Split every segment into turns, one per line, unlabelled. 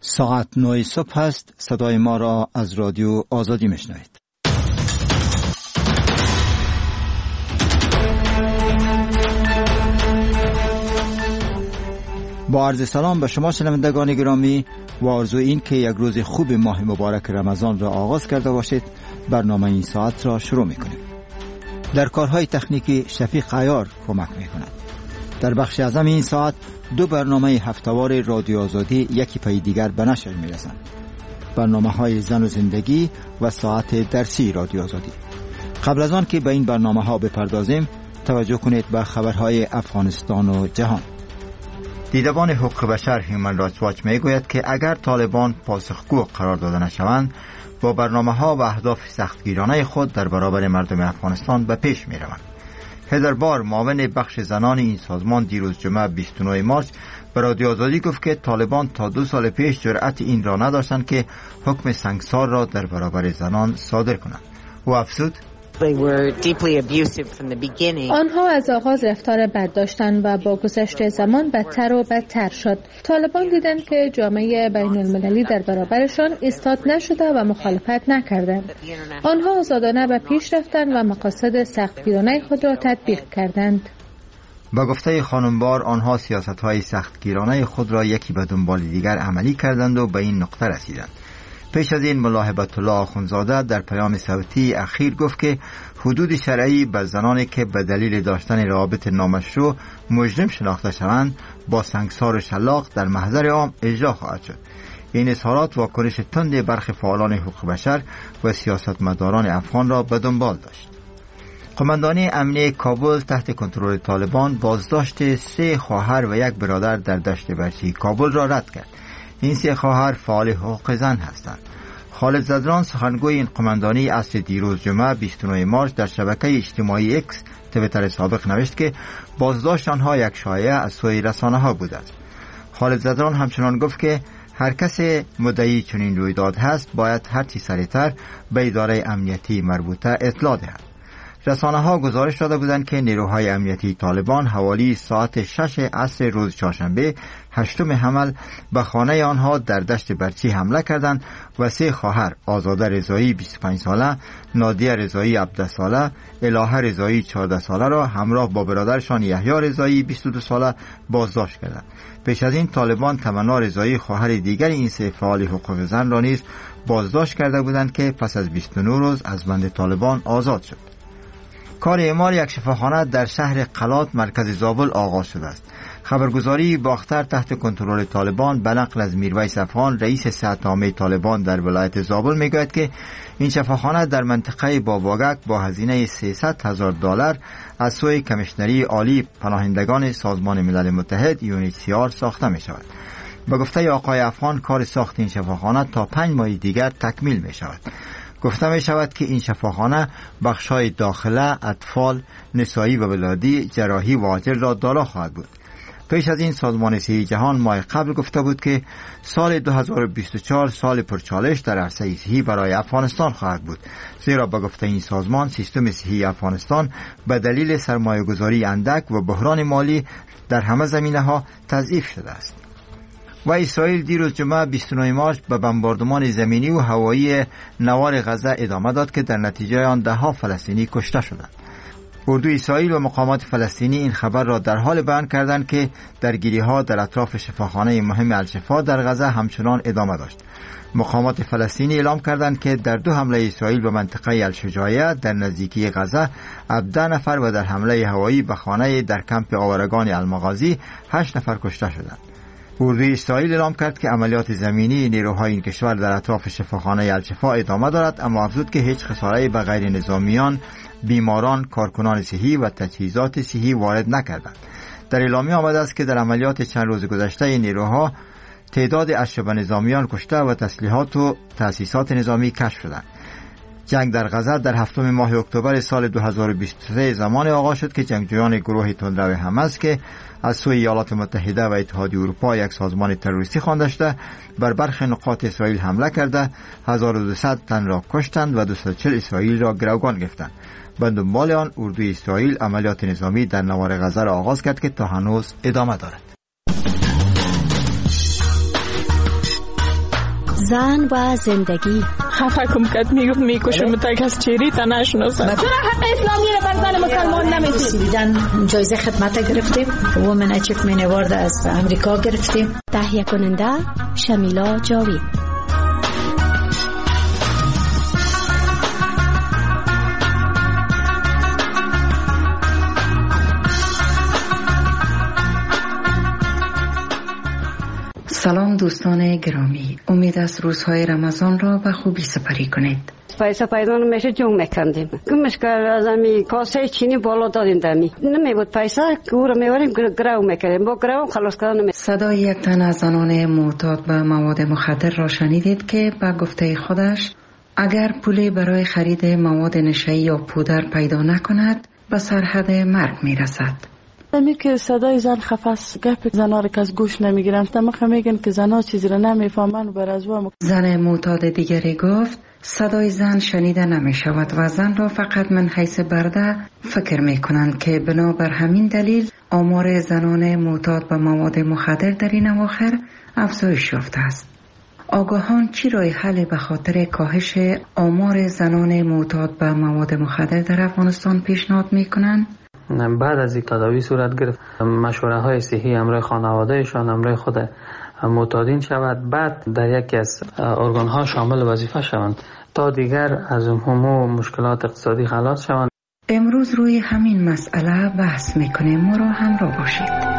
ساعت 9 صبح است. صدای ما را از رادیو آزادی میشنوید. با عرض سلام به شما شنوندگان گرامی و آرزو این که یک روز خوب ماه مبارک رمضان را آغاز کرده باشید، برنامه این ساعت را شروع میکنیم. در کارهای تکنیکی شفیق عیار کمک میکند. در بخش اعظم این ساعت دو برنامه هفته‌وار رادیو آزادی یکی پای دیگر به نشر میرسند. برنامه‌های زن و زندگی و ساعت درسی رادیو آزادی. قبل از آن که به این برنامه‌ها بپردازیم، توجه کنید به خبرهای افغانستان و جهان. دیدبان حقوق بشر هیومن رایتس واچ میگوید که اگر طالبان پاسخگو قرار داده نشوند، با برنامه‌ها و اهداف سختگیرانه خود در برابر مردم افغانستان به پیش می‌روند. هدر بار، معاون بخش زنان این سازمان، دیروز جمعه 29 مارس به رادیو آزادی گفت که طالبان تا 2 سال پیش جرأت این را نداشتند که حکم سنگسار را در برابر زنان صادر کنند. او افزود:
آنها از آغاز رفتار بد داشتند و با گذشت زمان بدتر و بدتر شد. طالبان دیدند که جامعه بین المللی در برابرشان ایستاد نشده و مخالفت نکردند. آنها آزادانه به پیش رفتند و مقاصد سختگیرانه خود را تطبیق کردند.
با گفته خانمبار، آنها سیاست‌های سختگیرانه خود را یکی به دنبال دیگر عملی کردند و به این نقطه رسیدند. پیش از این ملا هیبت الله آخوندزاده در پیام صوتی اخیر گفت که حدود شرعی به زنانی که به دلیل داشتن روابط نامشروع مجرم شناخته شوند با سنگسار و شلاق در محضر عام اجرا خواهد شد. این اظهارات واکنش تند برخی فعالان حقوق بشر و سیاستمداران افغان را به دنبال داشت. قماندانی امنیه کابل تحت کنترل طالبان بازداشت 3 خواهر و 1 برادر در دشت برچی کابل را رد کرد. این 3 خواهر فعال حقوق زن هستند. خالد زدران، سخنگوی این قماندانی، عصر دیروز جمعه 29 مارس در شبکه اجتماعی اکس توییتر سابق نوشت که بازداشت آنها یک شایعه از سوی رسانه‌ها بوده است. خالد زدران همچنان گفت که هر کس مدعی چنین رویداد هست باید هرچی سریعتر به اداره امنیتی مربوطه اطلاع دهد. رسانه‌ها گزارش داده بودند که نیروهای امنیتی طالبان حوالی ساعت 6 عصر روز چهارشنبه 8 حمل به خانه آنها در دشت برچی حمله کردند و 3 خواهر، آزاده رضایی 25 ساله، نادیه رضایی 17 ساله، الهه رضایی 14 ساله را همراه با برادرشان یحیی رضایی 22 ساله بازداشت کردند. پیش از این طالبان تمنا رضایی، خواهر دیگر این 3 فعال حقوق زن را نیز بازداشت کرده بودند که پس از 29 روز از بند طالبان آزاد شد. کار اعمار یک شفاخانه در شهر قلات مرکز زابل آغاز شده است. خبرگزاری باختر تحت کنترل طالبان به نقل از میرویس افغان، رئیس صحت عامه طالبان در ولایت زابل میگوید که این شفاخانه در منطقه باباگک با هزینه $300,000 از سوی کمیشنری عالی پناهندگان سازمان ملل متحد UNHCR ساخته می شود. به گفته آقای افغان، کار ساخت این شفاخانه تا 5 ماه دیگر تکمیل می شود. گفته می شود که این شفاخانه بخش‌های داخله، اطفال، نسایی و ولادی، جراحی و عاجل را دارا خواهد بود. پیش از این سازمان صحی جهان ماه قبل گفته بود که سال 2024 سال پرچالش در عرصه صحی برای افغانستان خواهد بود، زیرا به گفته این سازمان سیستم صحی افغانستان به دلیل سرمایه‌گذاری اندک و بحران مالی در همه زمینه‌ها تضعیف شده است. و اسرائیل دیروز جمعه 29 مارس به بمباردمان زمینی و هوایی نوار غزه ادامه داد که در نتیجه آن 10 فلسطینی کشته شدند. اردوی اسرائیل و مقامات فلسطینی این خبر را در حال بیان کردند که درگیری‌ها در اطراف شفاخانه مهم الشفا در غزه همچنان ادامه داشت. مقامات فلسطینی اعلام کردند که در 2 حمله اسرائیل به منطقه الشجاعیه در نزدیکی غزه 17 نفر و در حمله هوایی به خانه در کمپ آوارگان المغازی 8 نفر کشته شدند. اردوی اسرائیل اعلام کرد که عملیات زمینی نیروهای این کشور در اطراف شفاخانه الشفا ادامه دارد، اما افزود که هیچ خساره‌ای به غیر نظامیان، بیماران، کارکنان صحی و تجهیزات صحی وارد نکردند. در اعلامیه آمده است که در عملیات چند روز گذشته نیروها تعداد اشرف نظامیان کشته و تسلیحات و تأسیسات نظامی کشف شدند. جنگ در غزه در 7 ماه اکتبر سال 2023 زمان آغاز شد که جنگجویان گروه تندرو حماس که از سوی ایالات متحده و اتحادیه اروپا یک سازمان تروریستی خوانده شده بر برخی نقاط اسرائیل حمله کرده 1200 تن را کشتند و 240 اسرائیل را گروگان گرفتند. به دنبال آن اردوی اسرائیل عملیات نظامی در نوار غزه را آغاز کرد که تا هنوز ادامه دارد.
زن و زندگی.
خفه کم کد میکشم تا کس چیری تا نشناسم.
چرا حق اسلامی رو بر زن مسلمان نمیدید؟
جایزه خدمت گرفتیم. وومن اچیومنت اوارد از امریکا گرفتیم. تهیه کننده شمیلا جاوید.
سلام دوستان گرامی، امید است روزهای رمضان را به خوبی سپری کنید.
پیسه پیدا نمیشه جنگ میکندیم. کمش که از امی کاسه چینی بالا دادیم دمی. نمیبود پیسه گور میوریم گرو میکردیم. با گرو خلاص کردن.
صدای یک تن از زنان معتاد به مواد مخدر را شنیدید که به گفته خودش اگر پولی برای خرید مواد نشئی یا پودر پیدا نکند به سرحد مرگ میرسد.
می که صدای زن خفاس گپ زنا را که از گوش نمیگیرن تمام میگن که زنا چیزی را نمیفهمن و برازوا.
زن معتاد دیگری گفت صدای زن شنیده نمی شود و زن را فقط من حیث برده فکر می کنند که بنابر همین دلیل آمار زنان معتاد به مواد مخدر در این اواخر افزایش یافته است. آگاهان چی راه حل به خاطر کاهش آمار زنان معتاد به مواد مخدر در افغانستان پیشنهاد می کنند؟
بعد از این تداوی صورت گرفت مشوره های صحی همراه خانوادهشان همراه خود معتادین شود، بعد در یکی از ارگان ها شامل وظیفه شوند تا دیگر از همه مشکلات اقتصادی خلاص شوند.
امروز روی همین مسئله بحث میکنیم، ما را همراه باشید.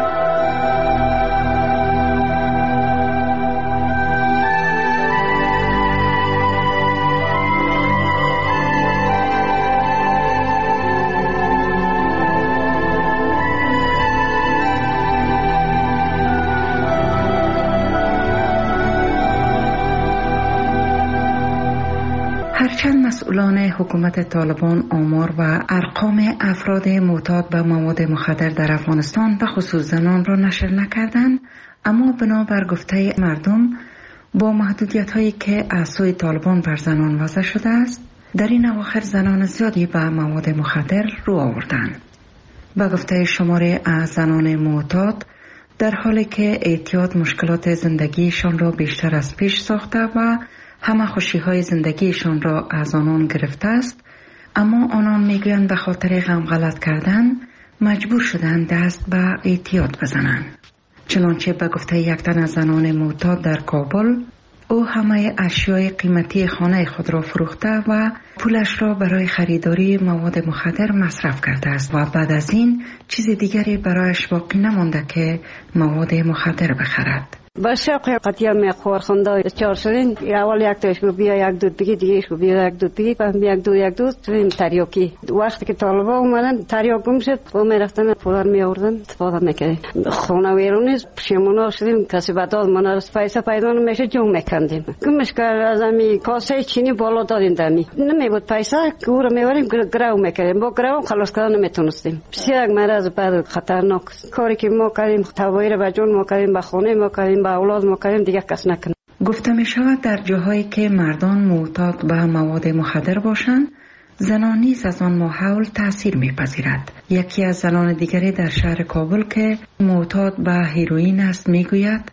هرچند مسئولان حکومت طالبان آمار و ارقام افراد معتاد به مواد مخدر در افغانستان به خصوص زنان را نشر نکردند، اما بنابر گفته مردم با محدودیت هایی که از سوی طالبان بر زنان وضع شده است در این اواخر زنان زیادی به مواد مخدر رو آوردند. به گفته شماره از زنان معتاد در حالی که اعتیاد مشکلات زندگیشان را بیشتر از پیش ساخته و همه خوشی های زندگیشان را از آنان گرفته است، اما آنان میگویند به خاطر غم غلط کردن مجبور شدند دست به اعتیاد بزنند. چنانچه به گفته یک تن از زنان معتاد در کابل، او همه اشیای قیمتی خانه خود را فروخته و پولش را برای خریداری مواد مخدر مصرف کرده است و بعد از این چیز دیگری برایش باقی نمانده که مواد مخدر بخرد.
با شوق قطعا میخور خونده چهار شدین اول یک تاش گو بیا یک دود بگی دیگه گو بیا یک دود بگی بعد یک دود این تریاکی وقتی که طالبا اومدن تریاک گم شد و میرفتن پولار می آوردن استفاده میکردیم. خونه ویرونی پشیمون شدیم کسی بداد من پیسه پیدا نمیشه جنگ میکندیم. کمش که از امی کاسه چینی بالا دادیم دمی. نمیبود پیسه گور میوریم گرو میکردیم. با گرو خلاص کردن نمیتونستیم. بسیار مرض بعد خطرناک کاری که ما کردیم توایر به جون ما کردیم به خانه ما کردیم با اولاد ما کردیم دیگه کس نکنه.
گفته می شود در جاهایی که مردان معتاد به مواد مخدر باشند زنان نیز از آن ماحول تأثیر می پذیرد. یکی از زنان دیگری در شهر کابل که معتاد به هیروئین است می گوید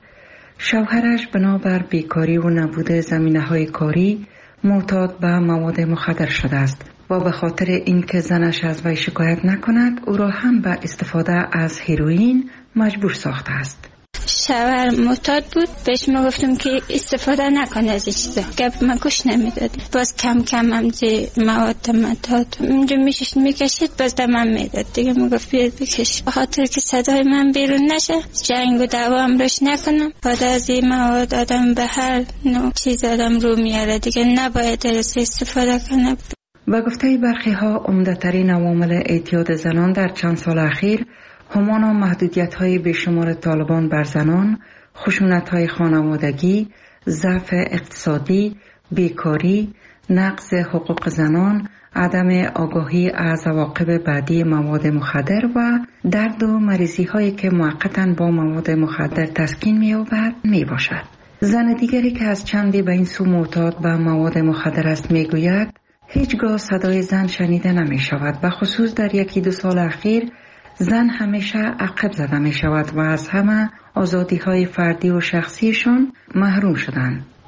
شوهرش بنابر بیکاری و نبود زمینه های کاری معتاد به مواد مخدر شده است و به خاطر اینکه زنش از وی شکایت نکند او را هم به استفاده از هیروئین مجبور ساخته است.
شوهر معتاد بود، بهش ما گفتم که استفاده نکنه از این چیزا، گپ من گوش نمیداد. باز کم کم هم مواد مداد اونجا میکشید باز دمم میداد دیگه. ما گفت بیاد بکش به خاطر که صدای من بیرون نشه، جنگ و دعوا هم روش نکنم. بعد از این مواد آدم به هر نوع چیز آدم رو میاره دیگه، نباید از استفاده کنه.
با گفته برخی ها عمده‌ترین عوامل اعتیاد زنان در چند سال اخیر همانا محدودیت‌های بیشمار طالبان بر زنان، خشونت‌های خانوادگی، ضعف اقتصادی، بیکاری، نقض حقوق زنان، عدم آگاهی از عواقب بعدی مواد مخدر و درد و مریضی‌هایی که موقتاً با مواد مخدر تسکین می‌یابد میباشد. زن دیگری که از چندی به این سو معتاد به مواد مخدر است میگوید هیچگاه صدای زن شنیده نمی‌شود و خصوص در یکی دو سال اخیر زن همیشه عقب زده می شود و از همه آزادی های فردی و شخصیشان محروم شدند.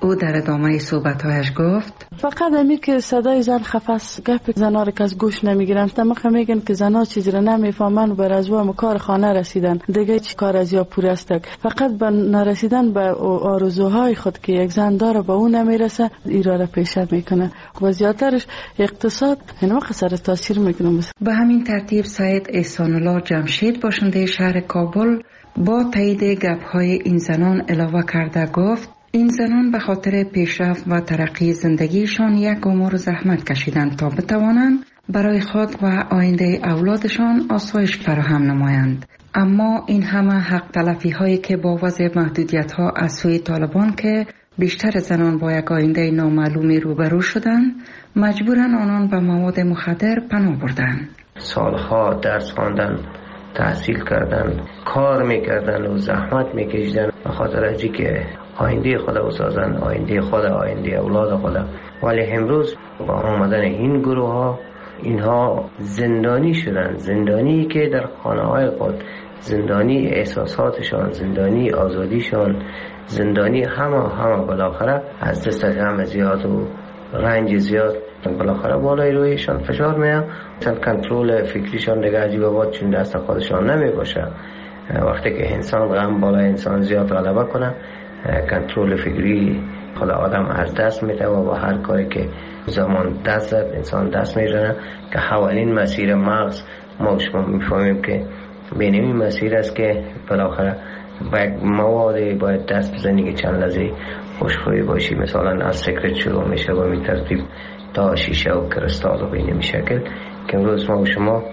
او در ادامه صحبت‌هایش گفت
فقط همی که صدای زن خفاس گپ زنا را که از گوش نمیگیرن تمخ میگن که زنا چیزی را نمیفهمن و بر از و کار خانه رسیدن دیگه چی کار از یا پور است فقط به نرسیدن به آرزوهای خود که یک زن داره به اون نمیرسه ایرا را پیشت میکنه و زیادترش اقتصاد این وقت سر تاثیر میکنه.
به همین ترتیب سید احسان الله جمشید باشنده شهر کابل با تایید گپ‌های این زنان علاوه کرده گفت این زنان به خاطر پیشرفت و ترقی زندگیشان یک عمر زحمت کشیدند تا بتوانند برای خود و آینده اولادشان آسایش فراهم نمایند. اما این همه حق تلفی هایی که با وضع محدودیت ها از سوی طالبان که بیشتر زنان با یک آینده نامعلومی روبرو شدند مجبورن آنان به مواد مخدر پناه بردند.
سالها درس خواندن، تحصیل کردن، کار میکردن و زحمت میکشیدن به خاطر ازی که آینده خود بسازن، آینده خود، آینده اولاد خود. ولی امروز با آمدن این گروه ها اینها زندانی شدن، زندانی که در خانه های خود، زندانی احساساتشان، زندانی آزادیشان، زندانی همه بالاخره از دست غم زیاد و رنج زیاد بالاخره بالای رویشان فشار میاد. مثلا کنترل فکریشان دیگه عجیبه بود چون دست خودشان نمی باشه. وقتی که انسان غم بالای انسان زیاد غلبه کنه کنترل فکری خود آدم از دست میده و با هر کاری که زمان دست زد انسان دست میزنه که حوالین مسیر مغز ما شما میفهمیم که بین این مسیر است که بالاخره باید مواد باید دست بزنی که چند لحظه خوشخوی باشی. مثلا از سیگرت شروع میشه و می ترتیب تا شیشه و کرستال و بین می شکل که امروز ما و شما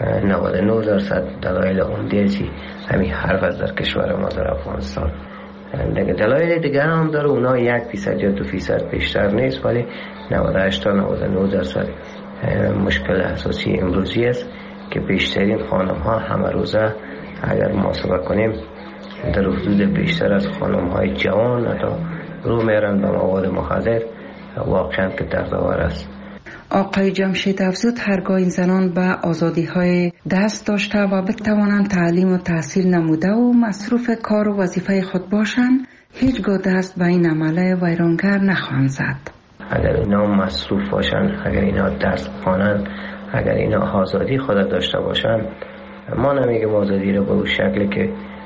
99% دلایل عمده‌ای همین حرف از در کشور ما در افغانستان. دلایل دیگر هم داره، اونا 1% یا 2% بیشتر نیست، ولی 98 تا 99% مشکل اساسی امروزی است که بیشترین خانم ها همه روزه اگر محاسبه کنیم در حدود بیشتر از خانم های جوان تا رو میرن به مواد مخدر، واقعا که دردآور است.
آقای جمشید افزود هرگاه این زنان به آزادی های دست داشته و بتوانند تعلیم و تحصیل نموده و مصروف کار و وظیفه خود باشند هیچگاه دست به این عمل ویرانگر نخواهند زد.
اگر اینا مصروف باشند، اگر اینا درس بخوانند، اگر اینا آزادی خود داشته باشند، ما نمیگیم آزادی رو به اون شکلی که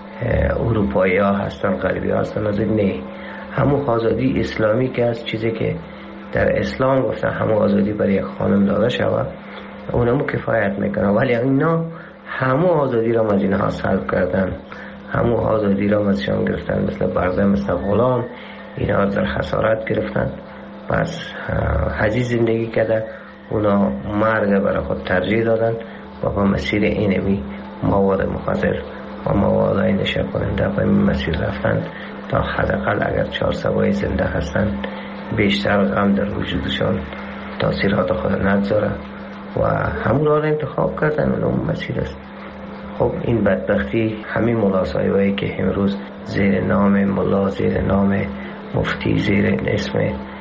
اروپایی ها هستن، غربی ها هستن، نه، همون آزادی اسلامی که از چیزی که در اسلام گفتن همون آزادی برای یک خانم داده شود اونمو کفایت میکنه. ولی اینا همون آزادی را از اینها سلب کردن، همون آزادی را ازشان گرفتن، مثل برده، مثل غلام اینا در خسارت گرفتن. پس حجی زندگی کرده، اونا مرگ برای خود ترجیح دادن و با مسیر اینمی مواد مخدر و مواد نشه کننده به مسیر رفتن تا حداقل اگر 4 سوای زنده هستن بیشتر غم در وجودشان تاثیرات خود نگذاره و همون را انتخاب کردن و اون مسیر است. خب این بدبختی همین ملاسایوهایی که امروز زیر نام ملا، زیر نام مفتی، زیر اسم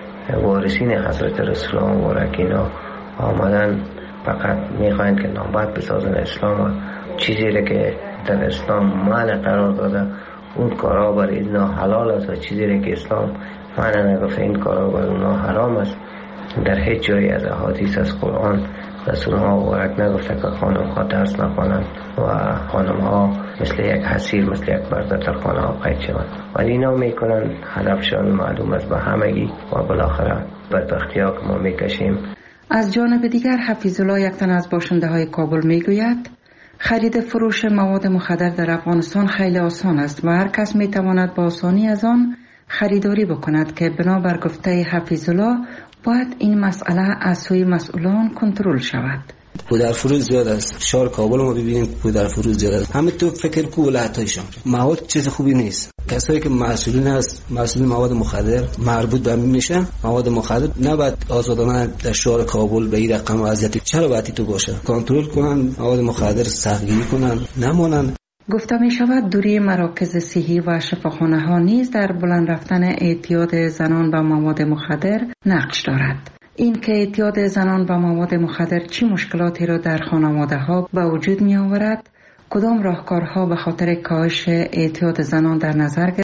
وارثین حضرت رسول الله مبارک اینا آمدن فقط میخواین که نامبد بسازن اسلام و چیزی را که در اسلام معنی قرار داده اون کارا برای اینا حلال است و چیزی را که اسلام معنی نگفته این کارا برای اونا حرام است. در هیچ جایی از احادیث از قرآن رسول الله مبارک نگفته که خانم ها درس نخوانند و خانم ها مثل یک حسیر، مثل یک برده در خانه ها قید شوند، ولی اینا میکنن هدفشان معلوم است به همگی و بالاخره بدبختی ها که ما میکشیم.
از جانب دیگر حفیظ الله یک تن از باشنده های کابل میگوید خرید فروش مواد مخدر در افغانستان خیلی آسان است و هر کس میتواند با آسانی از آن خریداری بکند که بنابر گفته حفیظ الله باید این مسئله از سوی مسئولان کنترل شود.
پودر فروش زیاد است. شهر کابل ما ببینیم پودر فروش زیاد است. همه تو فکر کو ولایت‌هایشان مواد چیز خوبی نیست. کسایی که مسئولین هست، مسئول مواد مخدر مربوط به میشن، مواد مخدر نباید آزادانه در شهر کابل به این رقم و اذیتی چرا باید تو باشه؟ کنترل کنن، مواد مخدر سختگیری کنن، نمونن.
گفته می شود دوری مراکز صحی و شفاخانه ها نیز در بلند رفتن اعتیاد زنان به مواد مخدر نقش دارد. این که اعتیاد زنان به مواد مخدر چه مشکلاتی را در خانواده ها به وجود می آورد، کدام راهکارها به خاطر کاهش اعتیاد زنان در نظر